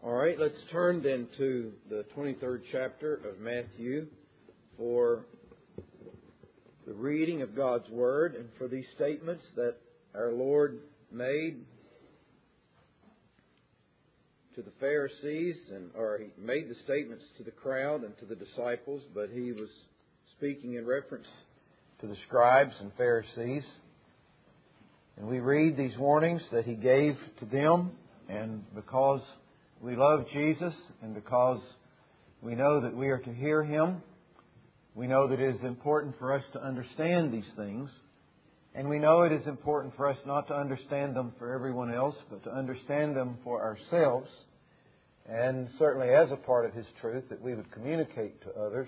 All right, let's turn then to the 23rd chapter of Matthew for the reading of God's Word and for these statements that our Lord made to the Pharisees, or He made the statements to the crowd and to the disciples, but He was speaking in reference to the scribes and Pharisees. And we read these warnings that He gave to them, and because we love Jesus and because we know that we are to hear Him, we know that it is important for us to understand these things. And we know it is important for us not to understand them for everyone else, but to understand them for ourselves. And certainly as a part of His truth, that we would communicate to others.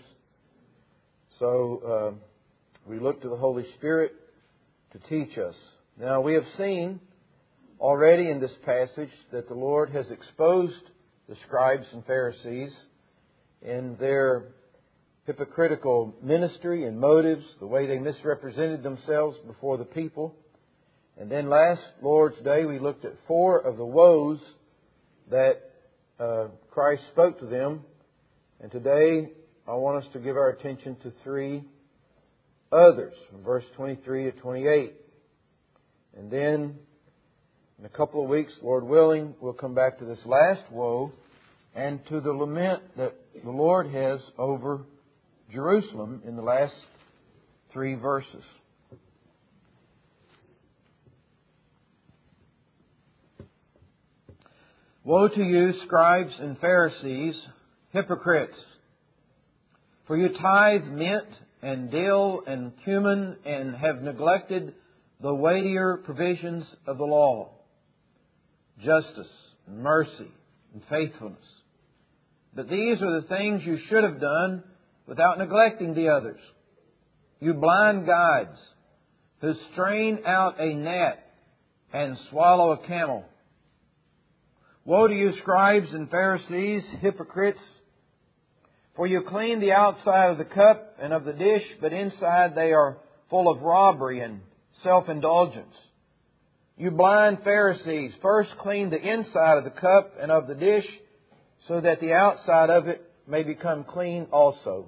So we look to the Holy Spirit to teach us. Now we have seen already in this passage that the Lord has exposed the scribes and Pharisees in their hypocritical ministry and motives, the way they misrepresented themselves before the people. And then last Lord's Day we looked at 4 of the woes that Christ spoke to them. And today I want us to give our attention to 3 others, from verse 23 to 28. And then in a couple of weeks, Lord willing, we'll come back to this last woe and to the lament that the Lord has over Jerusalem in the last 3 verses. Woe to you, scribes and Pharisees, hypocrites! For you tithe mint and dill and cumin and have neglected the weightier provisions of the law, justice and mercy and faithfulness. But these are the things you should have done without neglecting the others. You blind guides who strain out a gnat and swallow a camel. Woe to you, scribes and Pharisees, hypocrites! For you clean the outside of the cup and of the dish, but inside they are full of robbery and self-indulgence. You blind Pharisees, first clean the inside of the cup and of the dish, so that the outside of it may become clean also.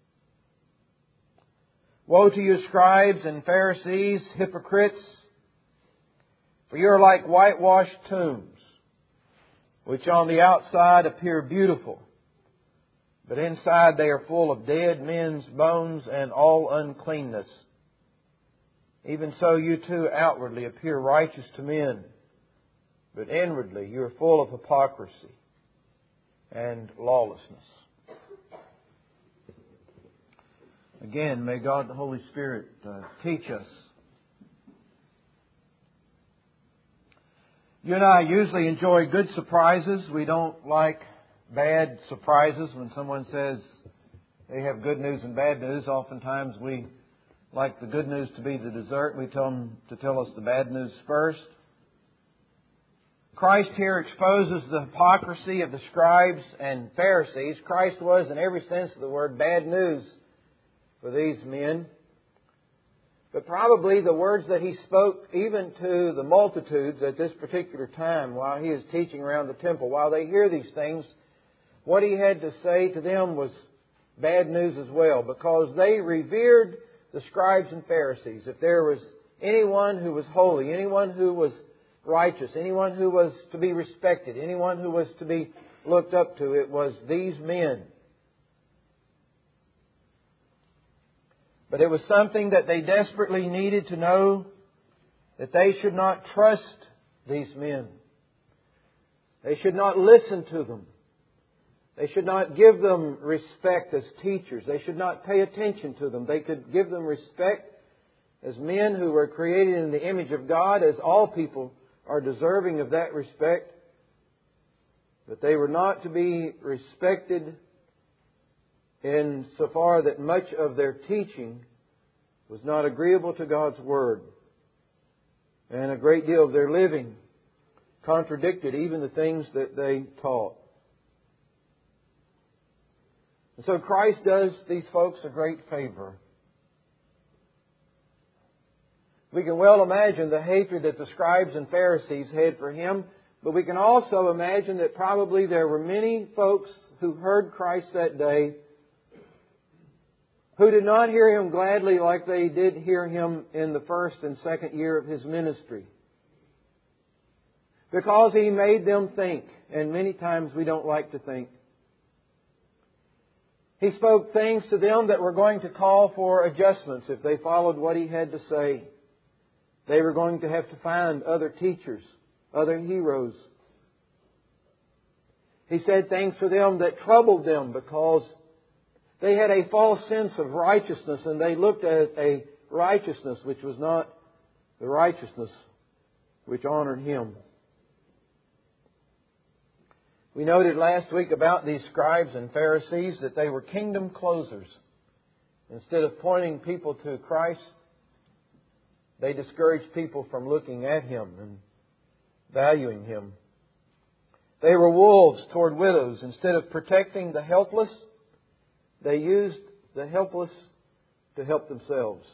Woe to you, scribes and Pharisees, hypocrites! For you are like whitewashed tombs, which on the outside appear beautiful, but inside they are full of dead men's bones and all uncleanness. Even so you too outwardly appear righteous to men, but inwardly you are full of hypocrisy and lawlessness. Again, may God the Holy Spirit teach us. You and I usually enjoy good surprises. We don't like bad surprises. When someone says they have good news and bad news, oftentimes we like the good news to be the dessert. We tell them to tell us the bad news first. Christ here exposes the hypocrisy of the scribes and Pharisees. Christ was, in every sense of the word, bad news for these men. But probably the words that He spoke even to the multitudes at this particular time while He is teaching around the temple, while they hear these things, what He had to say to them was bad news as well, because they revered the scribes and Pharisees. If there was anyone who was holy, anyone who was righteous, anyone who was to be respected, anyone who was to be looked up to, it was these men. But it was something that they desperately needed to know, that they should not trust these men. They should not listen to them. They should not give them respect as teachers. They should not pay attention to them. They could give them respect as men who were created in the image of God, as all people are deserving of that respect. But they were not to be respected in so far that much of their teaching was not agreeable to God's Word. And a great deal of their living contradicted even the things that they taught. And so Christ does these folks a great favor. We can well imagine the hatred that the scribes and Pharisees had for Him, But we can also imagine that probably there were many folks who heard Christ that day who did not hear Him gladly like they did hear Him in the first and second year of His ministry. Because He made them think, and many times we don't like to think. He spoke things to them that were going to call for adjustments if they followed what He had to say. They were going to have to find other teachers, other heroes. He said things to them that troubled them because they had a false sense of righteousness, and they looked at a righteousness which was not the righteousness which honored Him. We noted last week about these scribes and Pharisees that they were kingdom closers. Instead of pointing people to Christ, they discouraged people from looking at Him and valuing Him. They were wolves toward widows. Instead of protecting the helpless, they used the helpless to help themselves.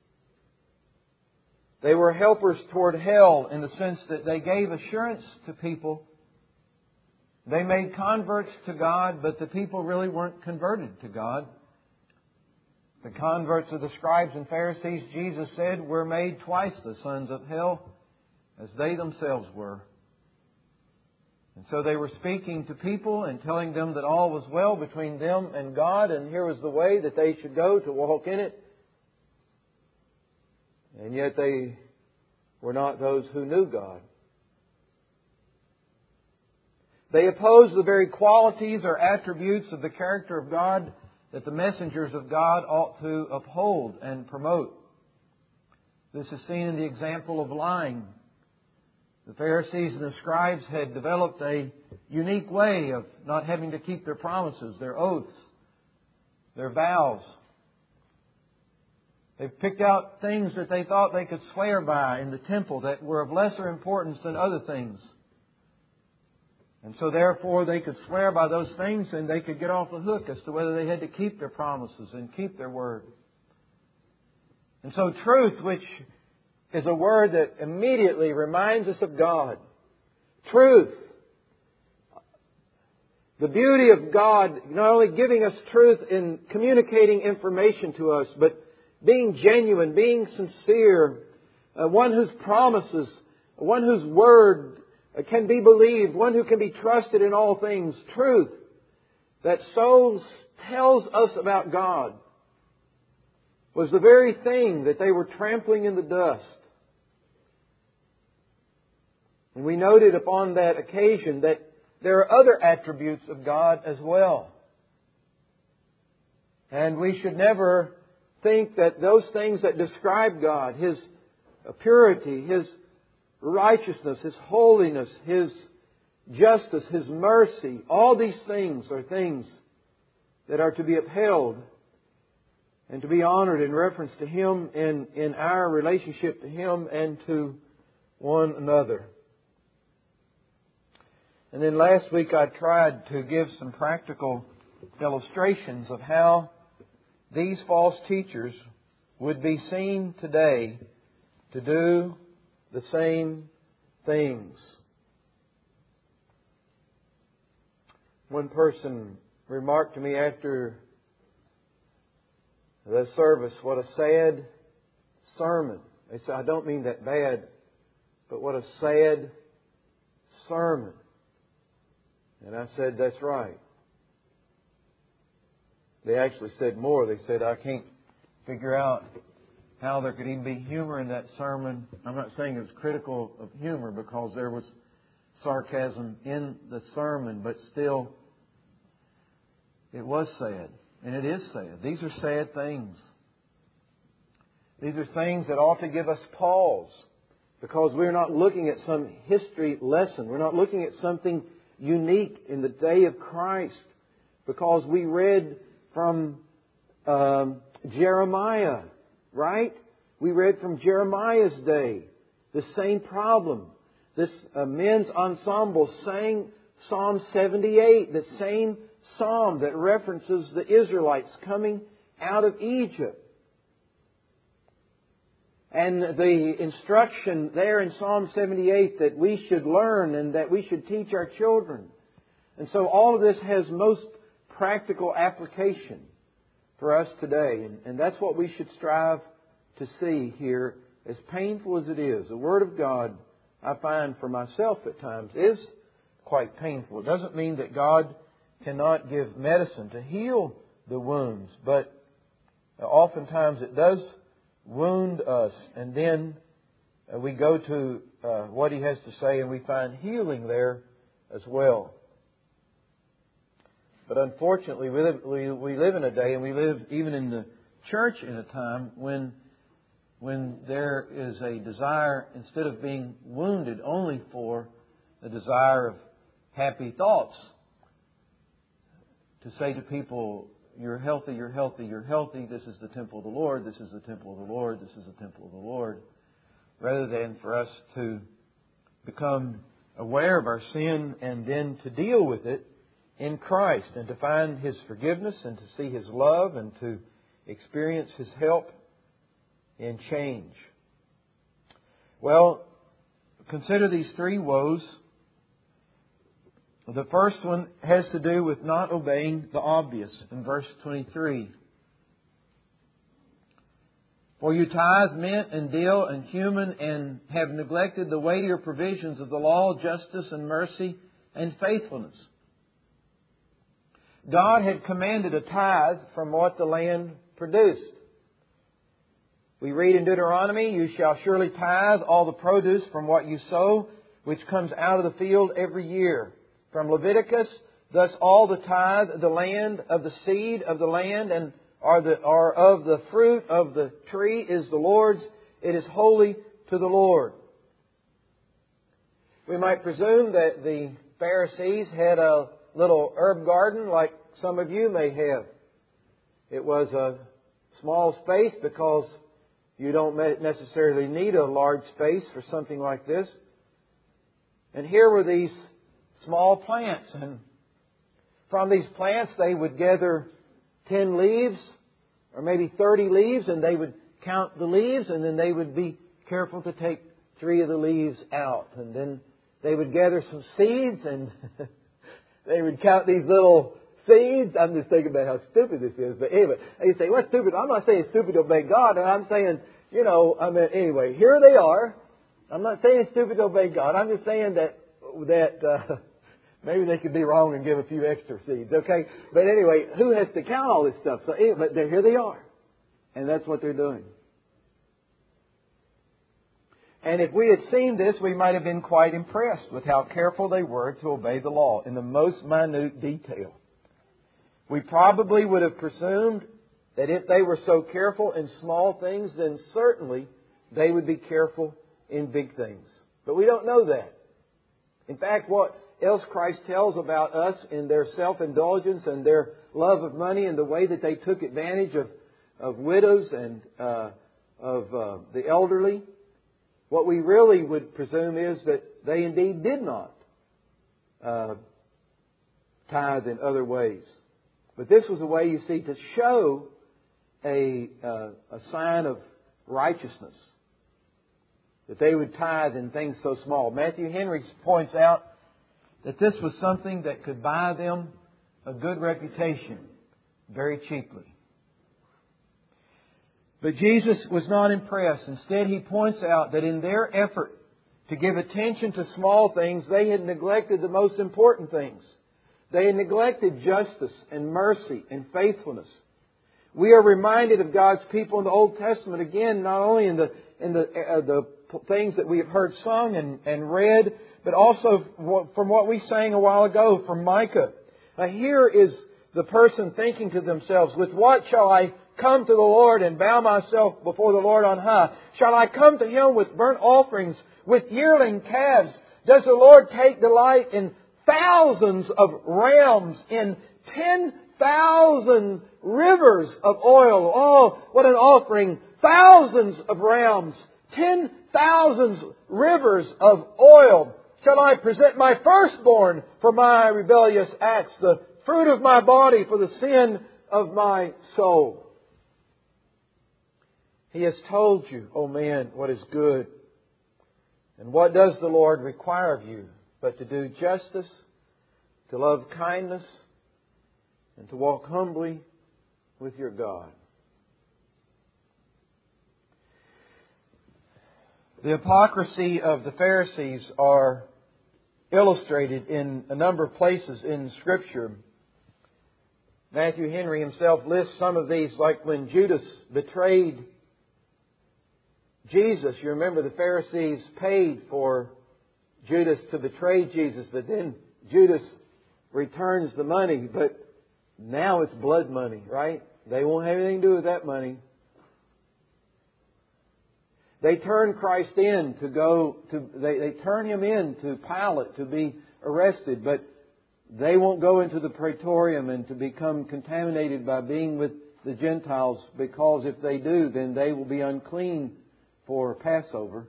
They were helpers toward hell in the sense that they gave assurance to people. They made converts to God, but the people really weren't converted to God. The converts of the scribes and Pharisees, Jesus said, were made twice the sons of hell as they themselves were. And so they were speaking to people and telling them that all was well between them and God, and here was the way that they should go to walk in it. And yet they were not those who knew God. They opposed the very qualities or attributes of the character of God that the messengers of God ought to uphold and promote. This is seen in the example of lying. The Pharisees and the scribes had developed a unique way of not having to keep their promises, their oaths, their vows. They picked out things that they thought they could swear by in the temple that were of lesser importance than other things. And so therefore they could swear by those things and they could get off the hook as to whether they had to keep their promises and keep their word. And so truth, which is a word that immediately reminds us of God. Truth. The beauty of God not only giving us truth in communicating information to us, but being genuine, being sincere, one whose promises, one whose word can be believed, one who can be trusted in all things. Truth that so tells us about God was the very thing that they were trampling in the dust. And we noted upon that occasion that there are other attributes of God as well. And we should never think that those things that describe God, His purity, His righteousness, His holiness, His justice, His mercy, all these things are things that are to be upheld and to be honored in reference to Him and in our relationship to Him and to one another. And then last week I tried to give some practical illustrations of how these false teachers would be seen today to do the same things. One person remarked to me after the service, what a sad sermon. They said, I don't mean that bad, but what a sad sermon. And I said, that's right. They actually said more. They said, I can't figure out how there could even be humor in that sermon. I'm not saying it was critical of humor because there was sarcasm in the sermon, but still, it was sad. And it is sad. These are sad things. These are things that ought to give us pause because we're not looking at some history lesson. We're not looking at something unique in the day of Christ because we read from Jeremiah, right? We read from Jeremiah's day. The same problem. This men's ensemble sang Psalm 78, the same psalm that references the Israelites coming out of Egypt. and the instruction there in Psalm 78 that we should learn and that we should teach our children. And so all of this has most practical application for us today. And that's what we should strive to see here, as painful as it is. The Word of God, I find for myself at times, is quite painful. It doesn't mean that God cannot give medicine to heal the wounds, but oftentimes it does wound us, and then we go to what He has to say and we find healing there as well. But unfortunately, we live in a day, and we live even in the church in a time when there is a desire, instead of being wounded only for the desire of happy thoughts, to say to people, you're healthy, you're healthy, you're healthy, this is the temple of the Lord, this is the temple of the Lord, this is the temple of the Lord, rather than for us to become aware of our sin and then to deal with it in Christ and to find His forgiveness and to see His love and to experience His help in change. Well, consider these three woes. The first one has to do with not obeying the obvious in verse 23. For you tithe mint and dill and cumin and have neglected the weightier provisions of the law, justice and mercy and faithfulness. God had commanded a tithe from what the land produced. We read in Deuteronomy, you shall surely tithe all the produce from what you sow, which comes out of the field every year. From Leviticus, thus all the tithe of the land, of the seed of the land, and are of the fruit of the tree is the Lord's. It is holy to the Lord. We might presume that the Pharisees had a little herb garden like some of you may have. It was a small space because you don't necessarily need a large space for something like this. And here were these small plants, and from these plants they would gather 10 leaves or maybe 30 leaves, and they would count the leaves, and then they would be careful to take 3 of the leaves out. And then they would gather some seeds, and they would count these little seeds. I'm just thinking about how stupid this is. But anyway, you say, what's stupid? I'm not saying it's stupid to obey God. And I'm saying, anyway, here they are. I'm not saying it's stupid to obey God. I'm just saying that maybe they could be wrong and give a few extra seeds. Okay? But anyway, who has to count all this stuff? So, but here they are. And that's what they're doing. And if we had seen this, we might have been quite impressed with how careful they were to obey the law in the most minute detail. We probably would have presumed that if they were so careful in small things, then certainly they would be careful in big things. But we don't know that. In fact, what else Christ tells about us in their self-indulgence and their love of money and the way that they took advantage of widows and of the elderly, what we really would presume is that they indeed did not tithe in other ways. But this was a way, you see, to show a sign of righteousness, that they would tithe in things so small. Matthew Henry points out that this was something that could buy them a good reputation very cheaply. But Jesus was not impressed. Instead, He points out that in their effort to give attention to small things, they had neglected the most important things. They had neglected justice and mercy and faithfulness. We are reminded of God's people in the Old Testament again, not only in the things that we have heard sung and read, but also from what we sang a while ago from Micah. Now here is the person thinking to themselves, with what shall I come to the Lord and bow myself before the Lord on high? Shall I come to Him with burnt offerings, with yearling calves? Does the Lord take delight in thousands of rams, in 10,000 rivers of oil? Oh, what an offering! Thousands of rams, 10,000 rivers of oil. Shall I present my firstborn for my rebellious acts, the fruit of my body for the sin of my soul? He has told you, O man, what is good. And what does the Lord require of you but to do justice, to love kindness, and to walk humbly with your God. The hypocrisy of the Pharisees are illustrated in a number of places in Scripture. Matthew Henry himself lists some of these, like when Judas betrayed Jesus. You remember the Pharisees paid for Judas to betray Jesus, but then Judas returns the money. But now it's blood money, right? They won't have anything to do with that money. They turn Christ in to go to. They turn Him in to Pilate to be arrested, but they won't go into the praetorium and to become contaminated by being with the Gentiles, because if they do, then they will be unclean for Passover.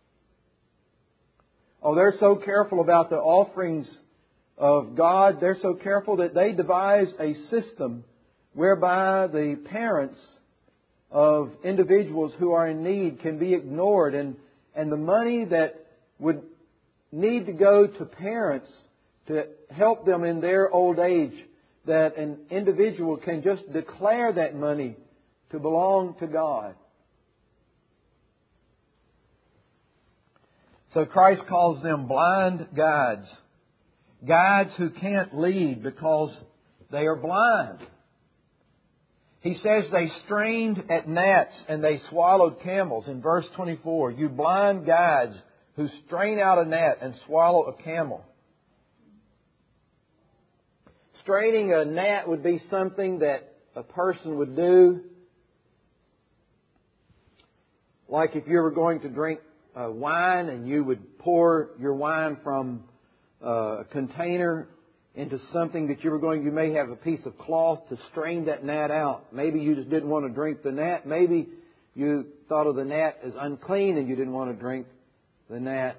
Oh, they're so careful about the offerings of God. They're so careful that they devise a system whereby the parents of individuals who are in need can be ignored, and the money that would need to go to parents to help them in their old age, that an individual can just declare that money to belong to God. So Christ calls them blind guides. Guides who can't lead because they are blind. He says they strained at gnats and they swallowed camels. In verse 24, you blind guides who strain out a gnat and swallow a camel. Straining a gnat would be something that a person would do, like if you were going to drink wine and you would pour your wine from a container into something that you may have a piece of cloth to strain that gnat out. Maybe you just didn't want to drink the gnat. Maybe you thought of the gnat as unclean and you didn't want to drink the gnat.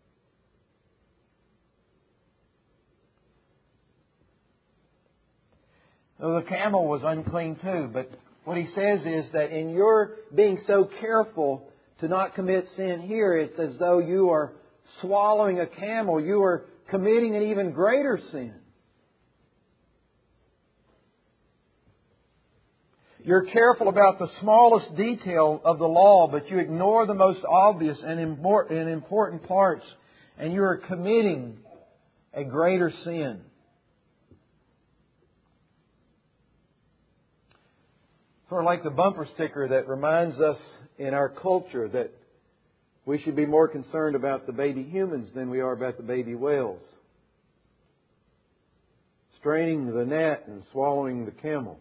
Well, the camel was unclean too, but what he says is that in your being so careful to not commit sin here, it's as though you are swallowing a camel. You are committing an even greater sin. You're careful about the smallest detail of the law, but you ignore the most obvious and important parts, and you are committing a greater sin. Sort of like the bumper sticker that reminds us in our culture that we should be more concerned about the baby humans than we are about the baby whales. Straining the gnat and swallowing the camel.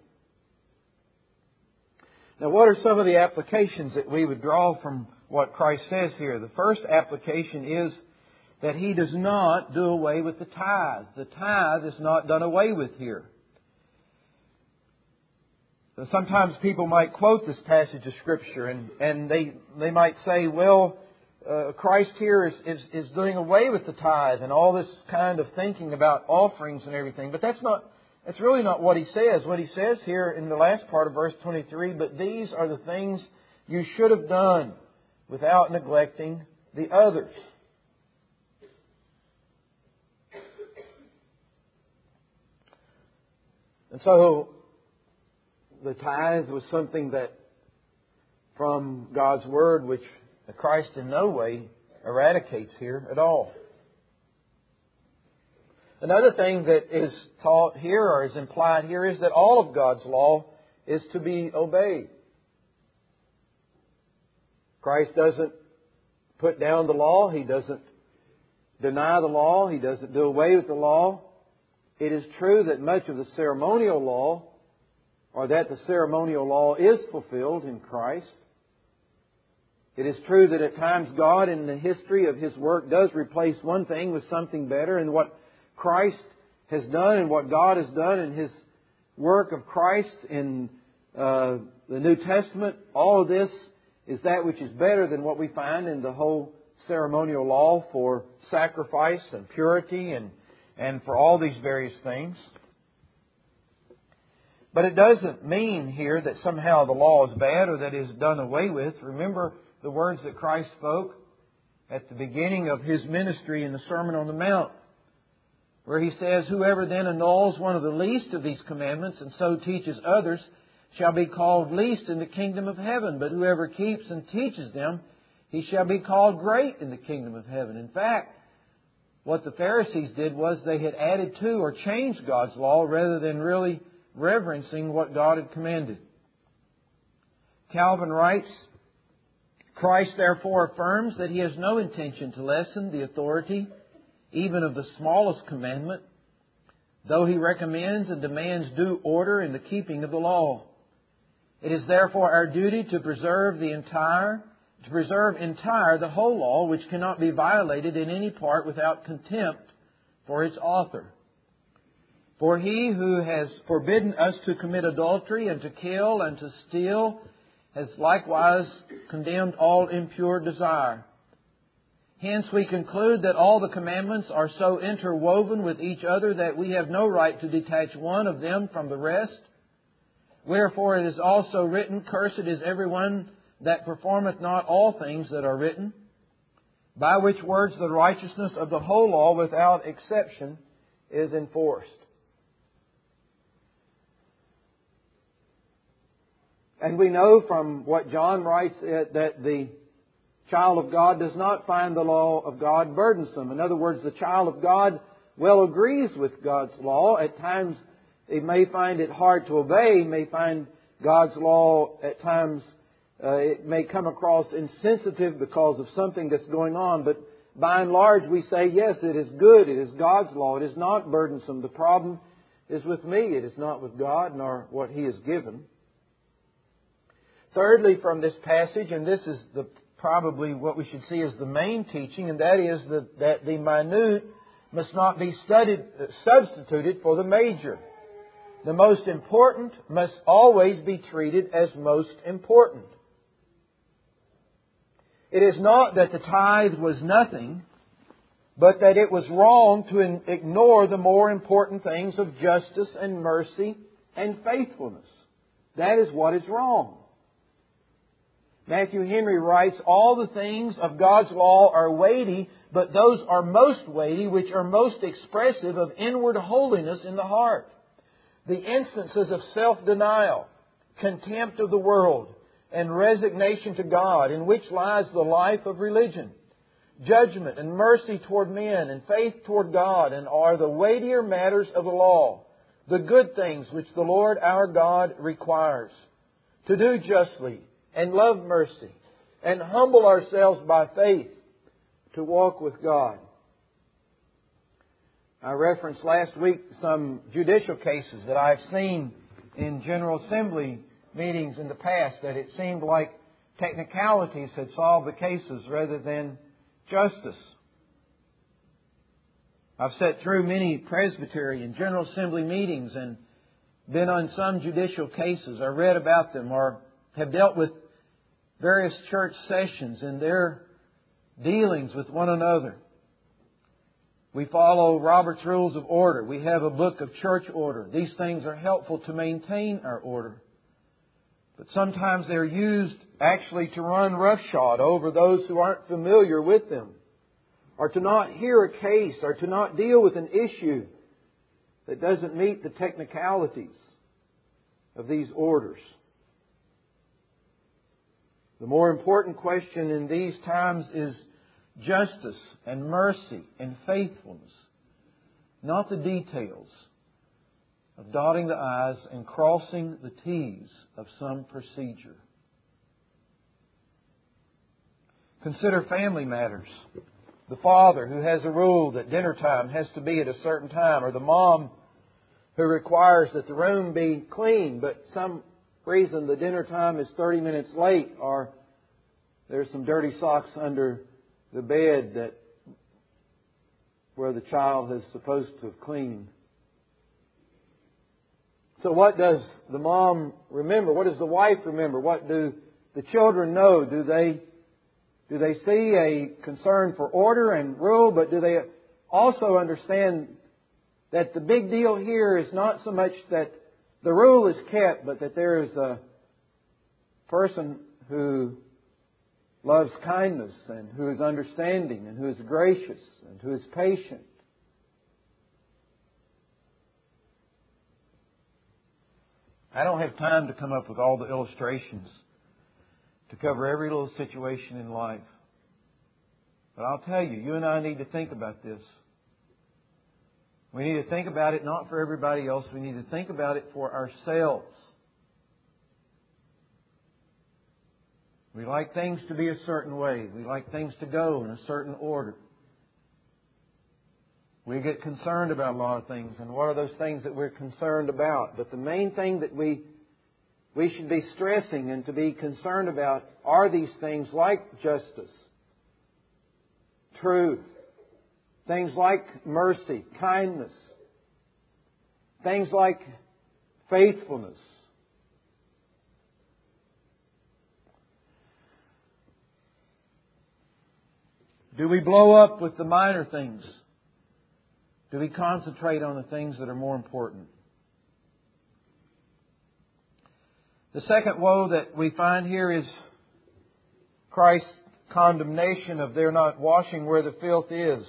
Now, what are some of the applications that we would draw from what Christ says here? The first application is that He does not do away with the tithe. The tithe is not done away with here. Sometimes people might quote this passage of Scripture and they might say, well, Christ here is doing away with the tithe and all this kind of thinking about offerings and everything. But that's really not what He says. What He says here in the last part of verse 23, but these are the things you should have done without neglecting the others. And so the tithe was something that from God's Word, which Christ in no way eradicates here at all. Another thing that is taught here or is implied here is that all of God's law is to be obeyed. Christ doesn't put down the law. He doesn't deny the law. He doesn't do away with the law. It is true that much of the ceremonial law, or that the ceremonial law is fulfilled in Christ. It is true that at times God in the history of His work does replace one thing with something better, and what Christ has done and what God has done in His work of Christ in the New Testament, all of this is that which is better than what we find in the whole ceremonial law for sacrifice and purity and for all these various things. But it doesn't mean here that somehow the law is bad or that it is done away with. Remember the words that Christ spoke at the beginning of His ministry in the Sermon on the Mount, where He says, "Whoever then annuls one of the least of these commandments and so teaches others shall be called least in the kingdom of heaven. But whoever keeps and teaches them, he shall be called great in the kingdom of heaven." In fact, what the Pharisees did was they had added to or changed God's law rather than really reverencing what God had commanded. Calvin writes, "Christ therefore affirms that He has no intention to lessen the authority even of the smallest commandment, though He recommends and demands due order in the keeping of the law. It is therefore our duty to preserve entire the whole law, which cannot be violated in any part without contempt for its author. For He who has forbidden us to commit adultery and to kill and to steal has likewise condemned all impure desire. Hence we conclude that all the commandments are so interwoven with each other that we have no right to detach one of them from the rest. Wherefore it is also written, Cursed is everyone that performeth not all things that are written, by which words the righteousness of the whole law without exception is enforced." And we know from what John writes that the child of God does not find the law of God burdensome. In other words, the child of God well agrees with God's law. At times he may find it hard to obey. He may find God's law at times it may come across insensitive because of something that's going on. But by and large we say, yes, it is good. It is God's law. It is not burdensome. The problem is with me. It is not with God nor what He has given. Thirdly, from this passage, and this is probably what we should see as the main teaching, and that is that the minute must not be substituted for the major. The most important must always be treated as most important. It is not that the tithe was nothing, but that it was wrong to ignore the more important things of justice and mercy and faithfulness. That is what is wrong. Matthew Henry writes, "All the things of God's law are weighty, but those are most weighty which are most expressive of inward holiness in the heart. The instances of self-denial, contempt of the world, and resignation to God, in which lies the life of religion, judgment and mercy toward men, and faith toward God, and are the weightier matters of the law, the good things which the Lord our God requires, to do justly, and love mercy, and humble ourselves by faith, to walk with God." I referenced last week some judicial cases that I've seen in General Assembly meetings in the past, that it seemed like technicalities had solved the cases rather than justice. I've sat through many Presbytery and General Assembly meetings and been on some judicial cases. I read about them or have dealt with various church sessions and their dealings with one another. We follow Robert's Rules of Order. We have a book of church order. These things are helpful to maintain our order. But sometimes they're used actually to run roughshod over those who aren't familiar with them, or to not hear a case, or to not deal with an issue that doesn't meet the technicalities of these orders. The more important question in these times is justice and mercy and faithfulness, not the details of dotting the I's and crossing the T's of some procedure. Consider family matters. The father who has a rule that dinner time has to be at a certain time, or the mom who requires that the room be clean, but some reason the dinner time is 30 minutes late, or there's some dirty socks under the bed where the child is supposed to have cleaned. So what does the mom remember? What does the wife remember? What do the children know? Do they see a concern for order and rule, but do they also understand that the big deal here is not so much that the rule is kept, but that there is a person who loves kindness and who is understanding and who is gracious and who is patient. I don't have time to come up with all the illustrations to cover every little situation in life. But I'll tell you, you and I need to think about this. We need to think about it not for everybody else. We need to think about it for ourselves. We like things to be a certain way. We like things to go in a certain order. We get concerned about a lot of things. And what are those things that we're concerned about? But the main thing that we should be stressing and to be concerned about are these things like justice, truth, things like mercy, kindness, things like faithfulness. Do we blow up with the minor things? Do we concentrate on the things that are more important? The second woe that we find here is Christ's condemnation of their not washing where the filth is.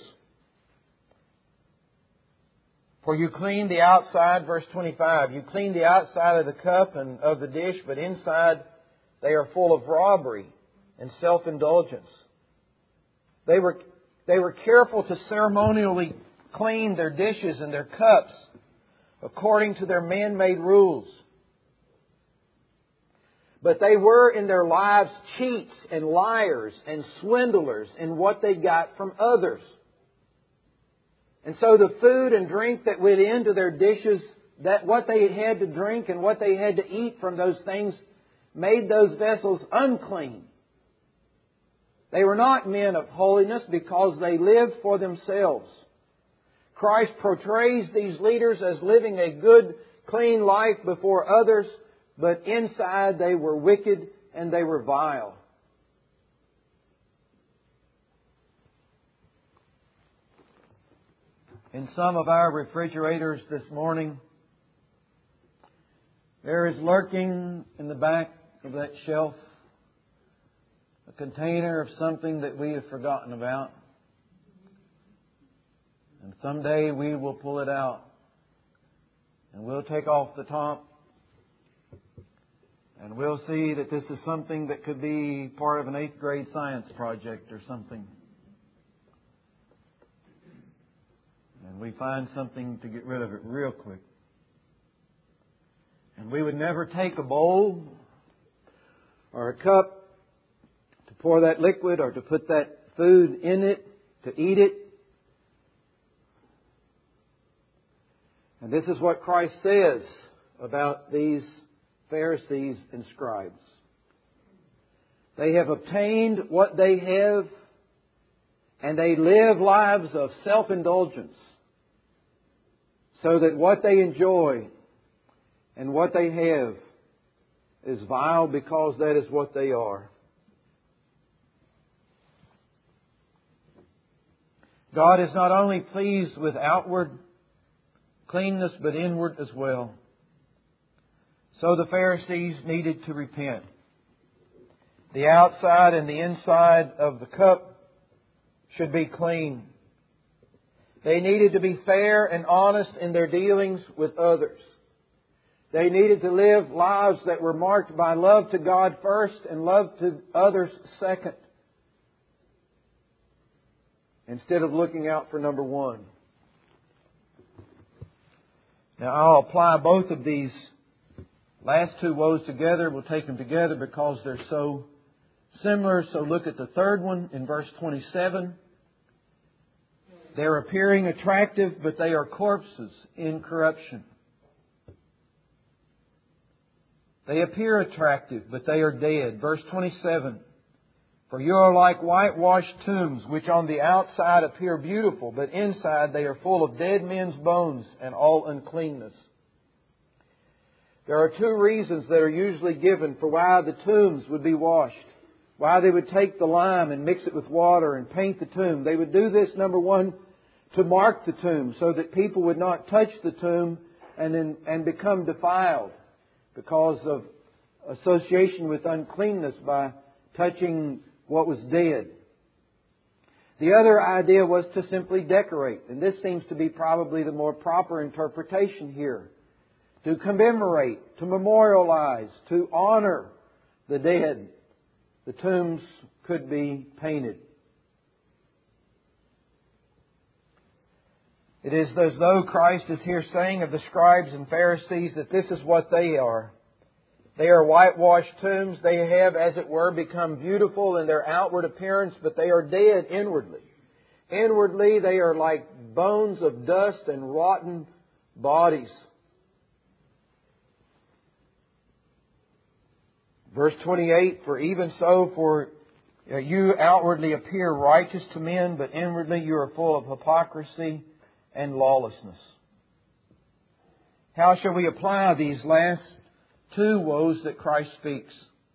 For you clean the outside, verse 25, you clean the outside of the cup and of the dish, but inside they are full of robbery and self-indulgence. They were careful to ceremonially clean their dishes and their cups according to their man-made rules. But they were in their lives cheats and liars and swindlers in what they got from others. And so the food and drink that went into their dishes, that what they had to drink and what they had to eat from those things made those vessels unclean. They were not men of holiness because they lived for themselves. Christ portrays these leaders as living a good, clean life before others, but inside they were wicked and they were vile. In some of our refrigerators this morning, there is lurking in the back of that shelf a container of something that we have forgotten about. And someday we will pull it out and we'll take off the top and we'll see that this is something that could be part of an 8th grade science project or something. And we find something to get rid of it real quick. And we would never take a bowl or a cup to pour that liquid or to put that food in it, to eat it. And this is what Christ says about these Pharisees and scribes. They have obtained what they have, and they live lives of self-indulgence, so that what they enjoy and what they have is vile because that is what they are. God is not only pleased with outward cleanness, but inward as well. So the Pharisees needed to repent. The outside and the inside of the cup should be clean. They needed to be fair and honest in their dealings with others. They needed to live lives that were marked by love to God first and love to others second, instead of looking out for number one. Now I'll apply both of these last two woes together. We'll take them together because they're so similar. So look at the third one in verse 27. They're appearing attractive, but they are corpses in corruption. They appear attractive, but they are dead. Verse 27. For you are like whitewashed tombs, which on the outside appear beautiful, but inside they are full of dead men's bones and all uncleanness. There are two reasons that are usually given for why the tombs would be washed. Why they would take the lime and mix it with water and paint the tomb. They would do this, number one, to mark the tomb so that people would not touch the tomb and become defiled because of association with uncleanness by touching what was dead. The other idea was to simply decorate, and this seems to be probably the more proper interpretation here. To commemorate, to memorialize, to honor the dead. The tombs could be painted. It is as though Christ is here saying of the scribes and Pharisees that this is what they are. They are whitewashed tombs. They have, as it were, become beautiful in their outward appearance, but they are dead inwardly. Inwardly, they are like bones of dust and rotten bodies. Verse 28, for even so, for you outwardly appear righteous to men, but inwardly you are full of hypocrisy and lawlessness. How shall we apply these last two woes that Christ speaks?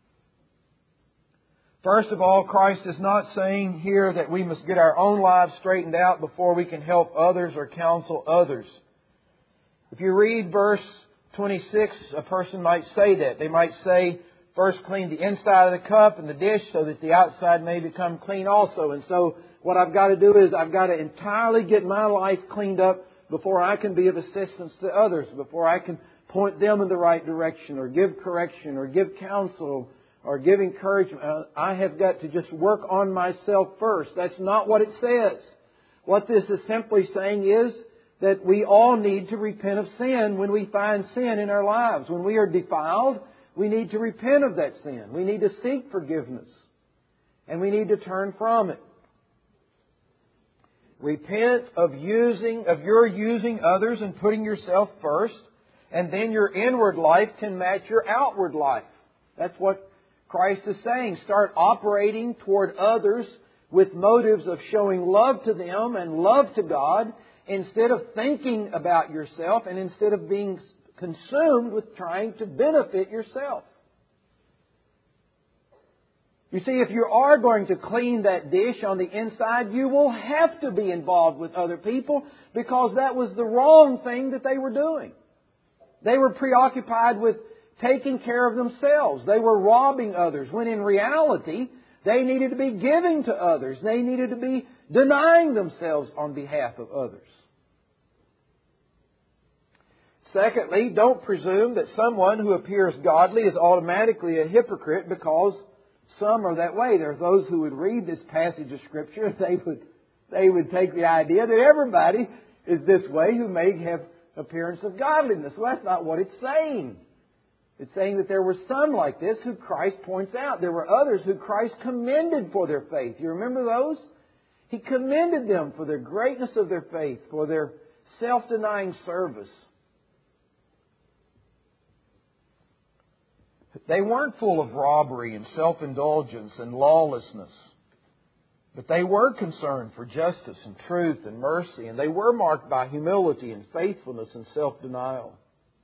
First of all, Christ is not saying here that we must get our own lives straightened out before we can help others or counsel others. If you read verse 26, a person might say that. They might say, first clean the inside of the cup and the dish so that the outside may become clean also. And so what I've got to do is I've got to entirely get my life cleaned up before I can be of assistance to others, before I can point them in the right direction or give correction or give counsel or give encouragement. I have got to just work on myself first. That's not what it says. What this is simply saying is that we all need to repent of sin when we find sin in our lives. When we are defiled, we need to repent of that sin. We need to seek forgiveness. And we need to turn from it. Repent of your using others and putting yourself first, and then your inward life can match your outward life. That's what Christ is saying. Start operating toward others with motives of showing love to them and love to God instead of thinking about yourself and instead of being consumed with trying to benefit yourself. You see, if you are going to clean that dish on the inside, you will have to be involved with other people because that was the wrong thing that they were doing. They were preoccupied with taking care of themselves. They were robbing others, when in reality, they needed to be giving to others. They needed to be denying themselves on behalf of others. Secondly, don't presume that someone who appears godly is automatically a hypocrite because some are that way. There are those who would read this passage of Scripture, they would take the idea that everybody is this way who may have appearance of godliness. Well, that's not what it's saying. It's saying that there were some like this who Christ points out. There were others who Christ commended for their faith. You remember those? He commended them for their greatness of their faith, for their self-denying service. They weren't full of robbery and self-indulgence and lawlessness. But they were concerned for justice and truth and mercy. And they were marked by humility and faithfulness and self-denial.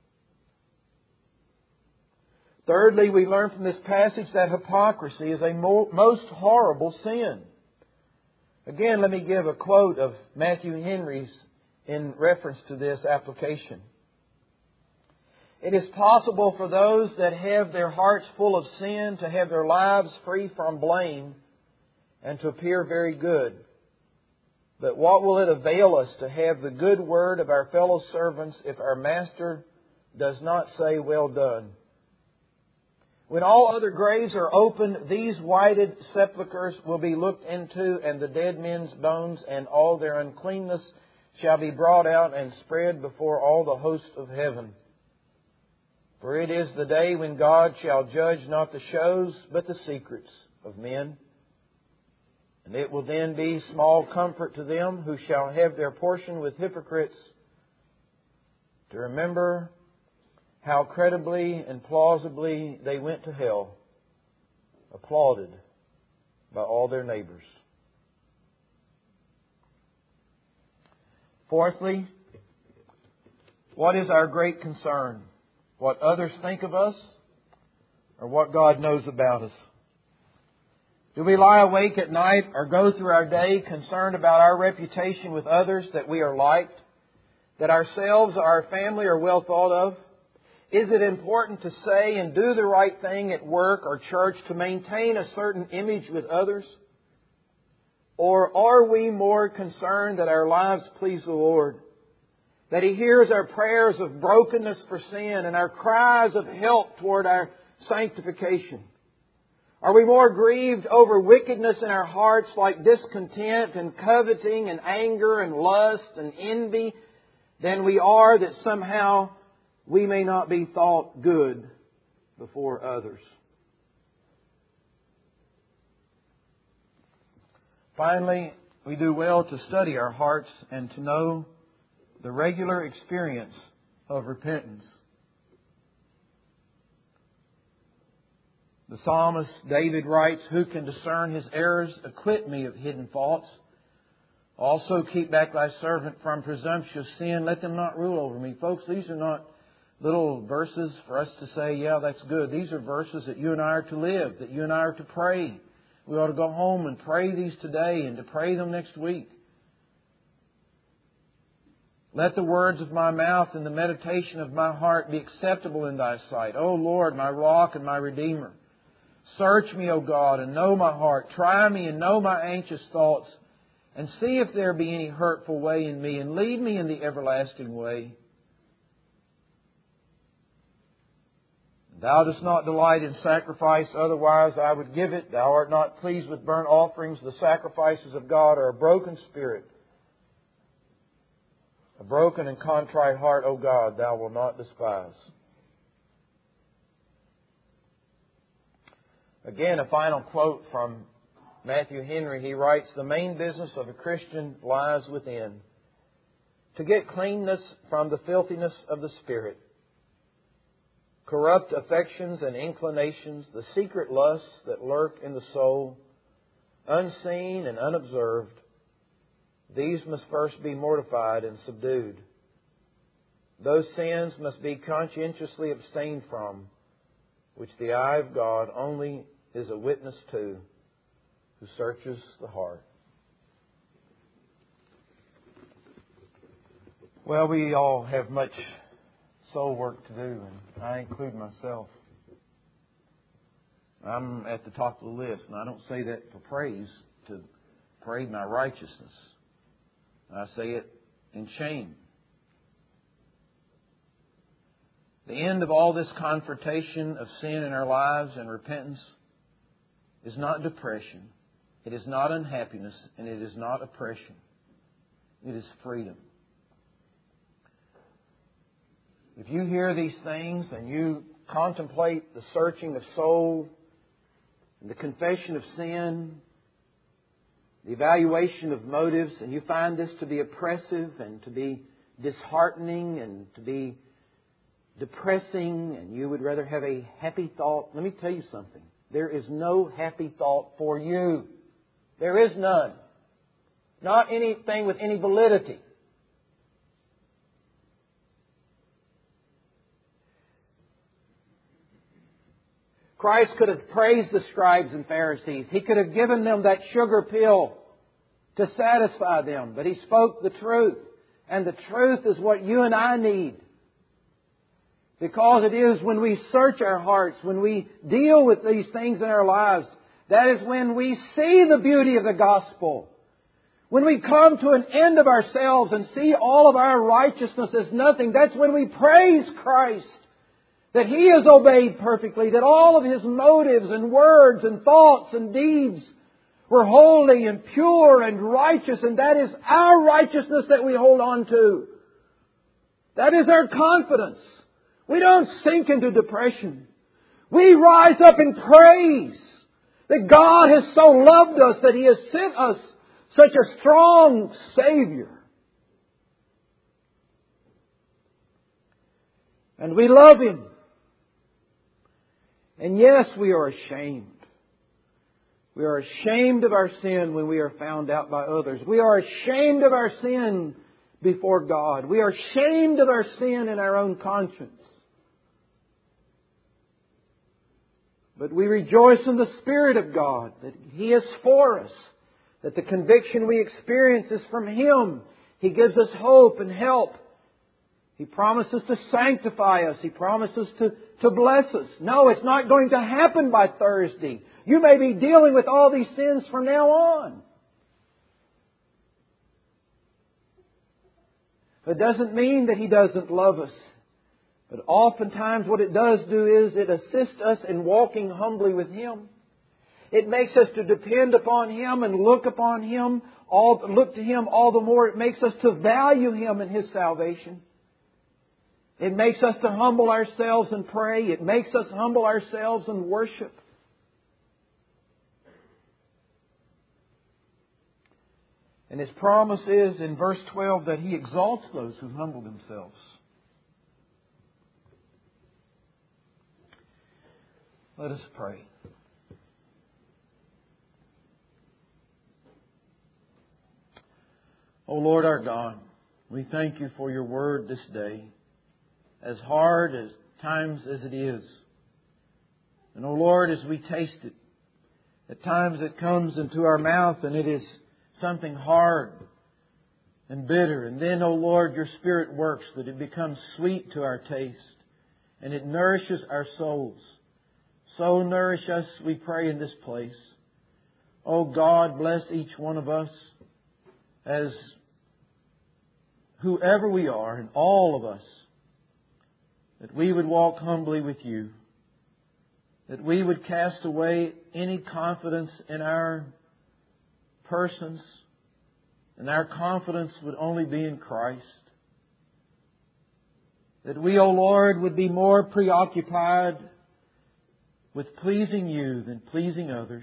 Thirdly, we learn from this passage that hypocrisy is a most horrible sin. Again, let me give a quote of Matthew Henry's in reference to this application. It is possible for those that have their hearts full of sin to have their lives free from blame and to appear very good. But what will it avail us to have the good word of our fellow servants if our Master does not say, "Well done"? When all other graves are opened, these whited sepulchres will be looked into, and the dead men's bones and all their uncleanness shall be brought out and spread before all the hosts of heaven. For it is the day when God shall judge not the shows, but the secrets of men. And it will then be small comfort to them who shall have their portion with hypocrites to remember how credibly and plausibly they went to hell, applauded by all their neighbors. Fourthly, what is our great concern? What others think of us or what God knows about us? Do we lie awake at night or go through our day concerned about our reputation with others, that we are liked, that ourselves, our family are well thought of? Is it important to say and do the right thing at work or church to maintain a certain image with others? Or are we more concerned that our lives please the Lord? That He hears our prayers of brokenness for sin and our cries of help toward our sanctification? Are we more grieved over wickedness in our hearts like discontent and coveting and anger and lust and envy than we are that somehow we may not be thought good before others? Finally, we do well to study our hearts and to know the regular experience of repentance. The psalmist David writes, "Who can discern his errors? Acquit me of hidden faults. Also keep back thy servant from presumptuous sin. Let them not rule over me." Folks, these are not little verses for us to say, yeah, that's good. These are verses that you and I are to live, that you and I are to pray. We ought to go home and pray these today and to pray them next week. Let the words of my mouth and the meditation of my heart be acceptable in Thy sight, O Lord, my rock and my redeemer. Search me, O God, and know my heart. Try me and know my anxious thoughts, and see if there be any hurtful way in me, and lead me in the everlasting way. Thou dost not delight in sacrifice, otherwise I would give it. Thou art not pleased with burnt offerings. The sacrifices of God are a broken spirit. A broken and contrite heart, O God, Thou wilt not despise. Again, a final quote from Matthew Henry. He writes, "The main business of a Christian lies within. To get cleanness from the filthiness of the spirit, corrupt affections and inclinations, the secret lusts that lurk in the soul, unseen and unobserved, these must first be mortified and subdued. Those sins must be conscientiously abstained from, which the eye of God only is a witness to, who searches the heart." Well, we all have much soul work to do, and I include myself. I'm at the top of the list, and I don't say that for praise, to parade my righteousness. I say it in shame. The end of all this confrontation of sin in our lives and repentance is not depression, it is not unhappiness, and it is not oppression. It is freedom. If you hear these things and you contemplate the searching of soul, the confession of sin, the evaluation of motives, and you find this to be oppressive and to be disheartening and to be depressing, and you would rather have a happy thought, let me tell you something. There is no happy thought for you. There is none. Not anything with any validity. Christ could have praised the scribes and Pharisees. He could have given them that sugar pill to satisfy them. But He spoke the truth. And the truth is what you and I need. Because it is when we search our hearts, when we deal with these things in our lives, that is when we see the beauty of the gospel. When we come to an end of ourselves and see all of our righteousness as nothing, that's when we praise Christ. That He is obeyed perfectly. That all of His motives and words and thoughts and deeds were holy and pure and righteous. And that is our righteousness that we hold on to. That is our confidence. We don't sink into depression. We rise up in praise that God has so loved us that He has sent us such a strong Savior. And we love Him. And yes, we are ashamed. We are ashamed of our sin when we are found out by others. We are ashamed of our sin before God. We are ashamed of our sin in our own conscience. But we rejoice in the Spirit of God that He is for us. That the conviction we experience is from Him. He gives us hope and help He promises to sanctify us. He promises to bless us. No, it's not going to happen by Thursday. You may be dealing with all these sins from now on. It doesn't mean that He doesn't love us. But oftentimes what it does do is it assists us in walking humbly with Him. It makes us to depend upon Him and look upon Him, look to Him all the more. It makes us to value Him and His salvation. It makes us to humble ourselves and pray. It makes us humble ourselves and worship. And His promise is in verse 12 that He exalts those who humble themselves. Let us pray. O Lord our God, we thank You for Your Word this day, as hard as times as it is. And O Lord, as we taste it, at times it comes into our mouth and it is something hard and bitter. And then, O Lord, Your Spirit works that it becomes sweet to our taste and it nourishes our souls. So nourish us, we pray, in this place. O God, bless each one of us as whoever we are, and all of us, that we would walk humbly with You, that we would cast away any confidence in our persons, and our confidence would only be in Christ. That we, O Lord, would be more preoccupied with pleasing You than pleasing others.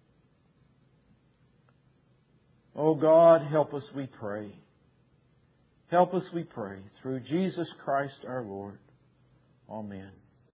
O God, help us, we pray. Help us, we pray, through Jesus Christ our Lord. Amen.